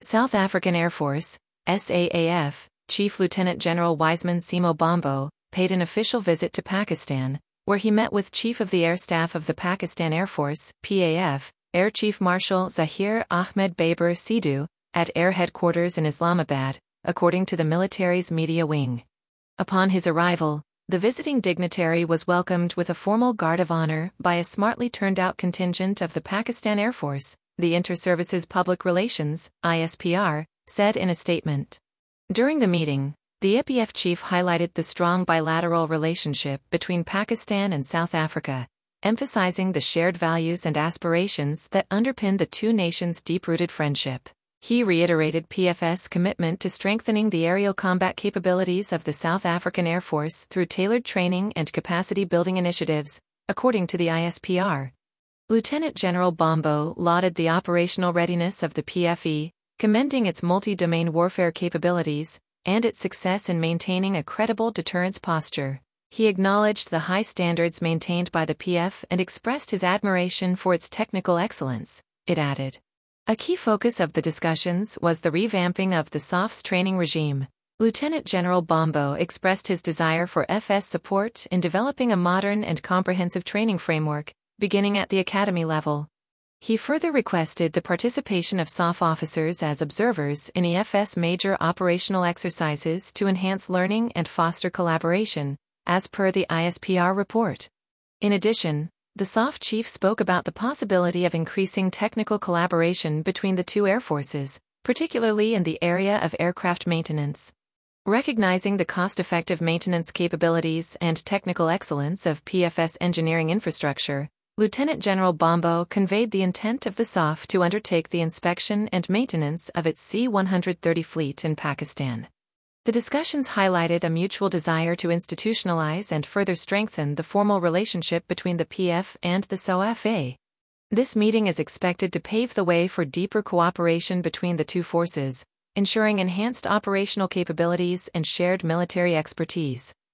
South African Air Force, SAAF, Chief Lieutenant General Wiseman Simo Bombo, paid an official visit to Pakistan, where he met with Chief of the Air Staff of the Pakistan Air Force, PAF, Air Chief Marshal Zahir Ahmed Baber Sidhu, at Air Headquarters in Islamabad, according to the military's media wing. Upon his arrival, the visiting dignitary was welcomed with a formal guard of honor by a smartly turned-out contingent of the Pakistan Air Force, the Inter-Services Public Relations, ISPR, said in a statement. During the meeting, the IPF chief highlighted the strong bilateral relationship between Pakistan and South Africa, emphasizing the shared values and aspirations that underpin the two nations' deep-rooted friendship. He reiterated PFS' commitment to strengthening the aerial combat capabilities of the South African Air Force through tailored training and capacity-building initiatives, according to the ISPR. Lieutenant General Bombo lauded the operational readiness of the PFE, commending its multi-domain warfare capabilities and its success in maintaining a credible deterrence posture. He acknowledged the high standards maintained by the PF and expressed his admiration for its technical excellence, it added. A key focus of the discussions was the revamping of the SAAF's training regime. Lieutenant General Bombo expressed his desire for FS support in developing a modern and comprehensive training framework, beginning at the academy level. He further requested the participation of SAAF officers as observers in EFS major operational exercises to enhance learning and foster collaboration, as per the ISPR report. In addition, the SAAF chief spoke about the possibility of increasing technical collaboration between the two air forces, particularly in the area of aircraft maintenance. Recognizing the cost-effective maintenance capabilities and technical excellence of PFS engineering infrastructure, Lieutenant General Bombo conveyed the intent of the SAAF to undertake the inspection and maintenance of its C-130 fleet in Pakistan. The discussions highlighted a mutual desire to institutionalize and further strengthen the formal relationship between the PF and the SAAF. This meeting is expected to pave the way for deeper cooperation between the two forces, ensuring enhanced operational capabilities and shared military expertise.